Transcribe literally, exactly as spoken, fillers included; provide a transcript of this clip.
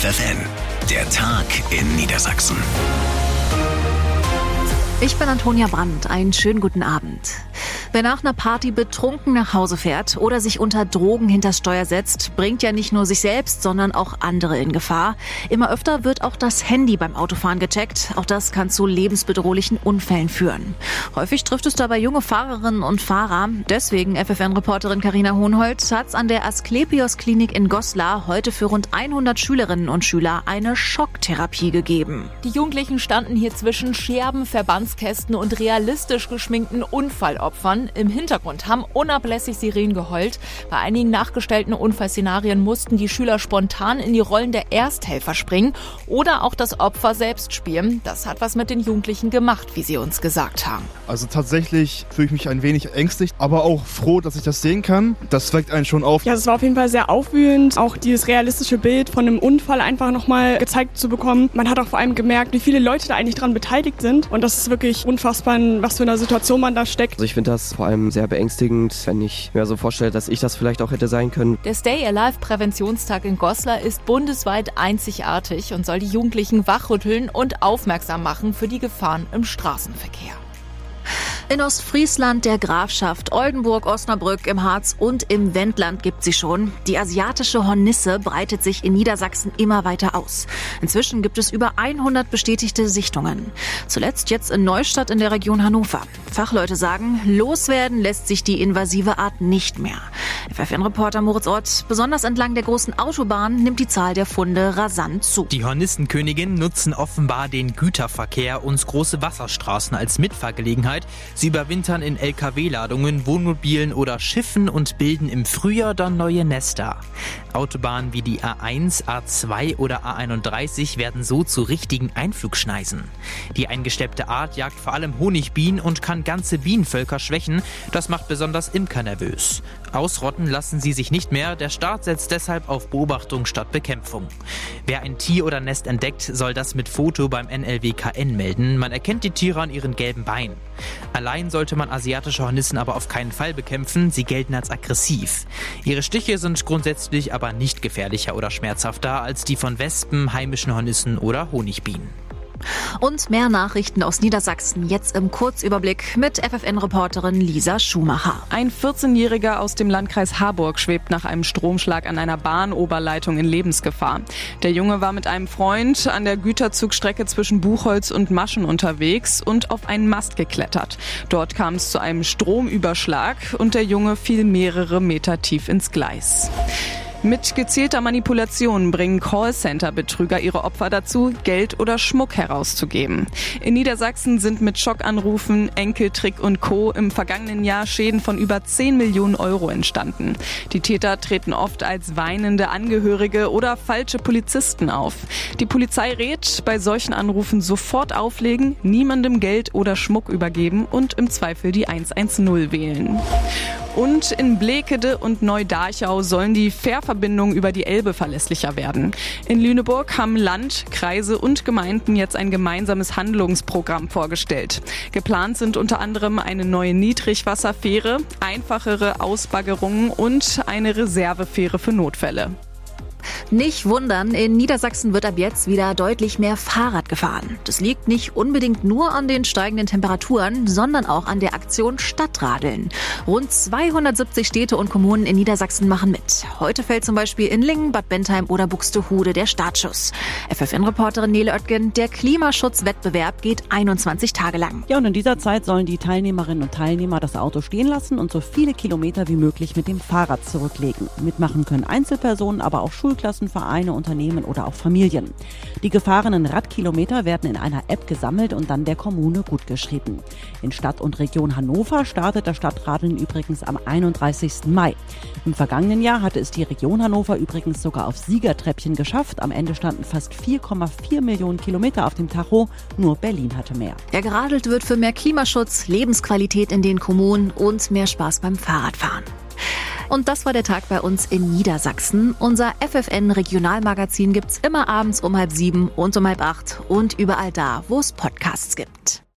F F N, der Tag in Niedersachsen. Ich bin Antonia Brandt. Einen schönen guten Abend. Wer nach einer Party betrunken nach Hause fährt oder sich unter Drogen hinters Steuer setzt, bringt ja nicht nur sich selbst, sondern auch andere in Gefahr. Immer öfter wird auch das Handy beim Autofahren gecheckt. Auch das kann zu lebensbedrohlichen Unfällen führen. Häufig trifft es dabei junge Fahrerinnen und Fahrer. Deswegen F F N-Reporterin Carina Hohenholz hat's an der Asklepios-Klinik in Goslar heute für rund hundert Schülerinnen und Schüler eine Schocktherapie gegeben. Die Jugendlichen standen hier zwischen Scherben, Verbandskästen und realistisch geschminkten Unfallopfern. Im Hintergrund haben unablässig Sirenen geheult. Bei einigen nachgestellten Unfallszenarien mussten die Schüler spontan in die Rollen der Ersthelfer springen oder auch das Opfer selbst spielen. Das hat was mit den Jugendlichen gemacht, wie sie uns gesagt haben. Also tatsächlich fühle ich mich ein wenig ängstlich, aber auch froh, dass ich das sehen kann. Das weckt einen schon auf. Ja, es war auf jeden Fall sehr aufwühlend, auch dieses realistische Bild von einem Unfall einfach nochmal gezeigt zu bekommen. Man hat auch vor allem gemerkt, wie viele Leute da eigentlich dran beteiligt sind. Und das ist wirklich unfassbar, in was für einer Situation man da steckt. Also ich finde das vor allem sehr beängstigend, wenn ich mir so vorstelle, dass ich das vielleicht auch hätte sein können. Der Stay Alive Präventionstag in Goslar ist bundesweit einzigartig und soll die Jugendlichen wachrütteln und aufmerksam machen für die Gefahren im Straßenverkehr. In Ostfriesland, der Grafschaft Oldenburg, Osnabrück, im Harz und im Wendland gibt sie schon. Die asiatische Hornisse breitet sich in Niedersachsen immer weiter aus. Inzwischen gibt es über hundert bestätigte Sichtungen. Zuletzt jetzt in Neustadt in der Region Hannover. Fachleute sagen, loswerden lässt sich die invasive Art nicht mehr. F F N-Reporter Moritz Ott, besonders entlang der großen Autobahn nimmt die Zahl der Funde rasant zu. Die Hornissenköniginnen nutzen offenbar den Güterverkehr und große Wasserstraßen als Mitfahrgelegenheit. Sie überwintern in L K W-Ladungen, Wohnmobilen oder Schiffen und bilden im Frühjahr dann neue Nester. Autobahnen wie die A eins, A zwei oder A einunddreißig werden so zu richtigen Einflugschneisen. Die eingesteppte Art jagt vor allem Honigbienen und kann ganze Bienenvölker schwächen. Das macht besonders Imker nervös. Ausrotten lassen sie sich nicht mehr. Der Staat setzt deshalb auf Beobachtung statt Bekämpfung. Wer ein Tier oder Nest entdeckt, soll das mit Foto beim N L W K N melden. Man erkennt die Tiere an ihren gelben Beinen. Allein sollte man asiatische Hornissen aber auf keinen Fall bekämpfen. Sie gelten als aggressiv. Ihre Stiche sind grundsätzlich aber nicht gefährlicher oder schmerzhafter als die von Wespen, heimischen Hornissen oder Honigbienen. Und mehr Nachrichten aus Niedersachsen jetzt im Kurzüberblick mit F F N-Reporterin Lisa Schumacher. Ein vierzehnjähriger aus dem Landkreis Harburg schwebt nach einem Stromschlag an einer Bahnoberleitung in Lebensgefahr. Der Junge war mit einem Freund an der Güterzugstrecke zwischen Buchholz und Maschen unterwegs und auf einen Mast geklettert. Dort kam es zu einem Stromüberschlag und der Junge fiel mehrere Meter tief ins Gleis. Mit gezielter Manipulation bringen Callcenter-Betrüger ihre Opfer dazu, Geld oder Schmuck herauszugeben. In Niedersachsen sind mit Schockanrufen, Enkeltrick und Co. im vergangenen Jahr Schäden von über zehn Millionen Euro entstanden. Die Täter treten oft als weinende Angehörige oder falsche Polizisten auf. Die Polizei rät, bei solchen Anrufen sofort auflegen, niemandem Geld oder Schmuck übergeben und im Zweifel die eins eins null wählen. Und in Blekede und Neudarchau sollen die Fährverbindungen über die Elbe verlässlicher werden. In Lüneburg haben Land, Kreise und Gemeinden jetzt ein gemeinsames Handlungsprogramm vorgestellt. Geplant sind unter anderem eine neue Niedrigwasserfähre, einfachere Ausbaggerungen und eine Reservefähre für Notfälle. Nicht wundern, in Niedersachsen wird ab jetzt wieder deutlich mehr Fahrrad gefahren. Das liegt nicht unbedingt nur an den steigenden Temperaturen, sondern auch an der Aktion Stadtradeln. Rund zweihundertsiebzig Städte und Kommunen in Niedersachsen machen mit. Heute fällt zum Beispiel in Lingen, Bad Bentheim oder Buxtehude der Startschuss. F F N-Reporterin Nele Oetgen, der Klimaschutzwettbewerb geht einundzwanzig Tage lang. Ja, und in dieser Zeit sollen die Teilnehmerinnen und Teilnehmer das Auto stehen lassen und so viele Kilometer wie möglich mit dem Fahrrad zurücklegen. Mitmachen können Einzelpersonen, aber auch Schulklassen, Vereine, Unternehmen oder auch Familien. Die gefahrenen Radkilometer werden in einer App gesammelt und dann der Kommune gutgeschrieben. In Stadt und Region Hannover startet das Stadtradeln übrigens am einunddreißigsten Mai. Im vergangenen Jahr hatte es die Region Hannover übrigens sogar auf Siegertreppchen geschafft. Am Ende standen fast vier Komma vier Millionen Kilometer auf dem Tacho. Nur Berlin hatte mehr. Ja, geradelt wird für mehr Klimaschutz, Lebensqualität in den Kommunen und mehr Spaß beim Fahrradfahren. Und das war der Tag bei uns in Niedersachsen. Unser F F N-Regionalmagazin gibt's immer abends um halb sieben und um halb acht und überall da, wo es Podcasts gibt.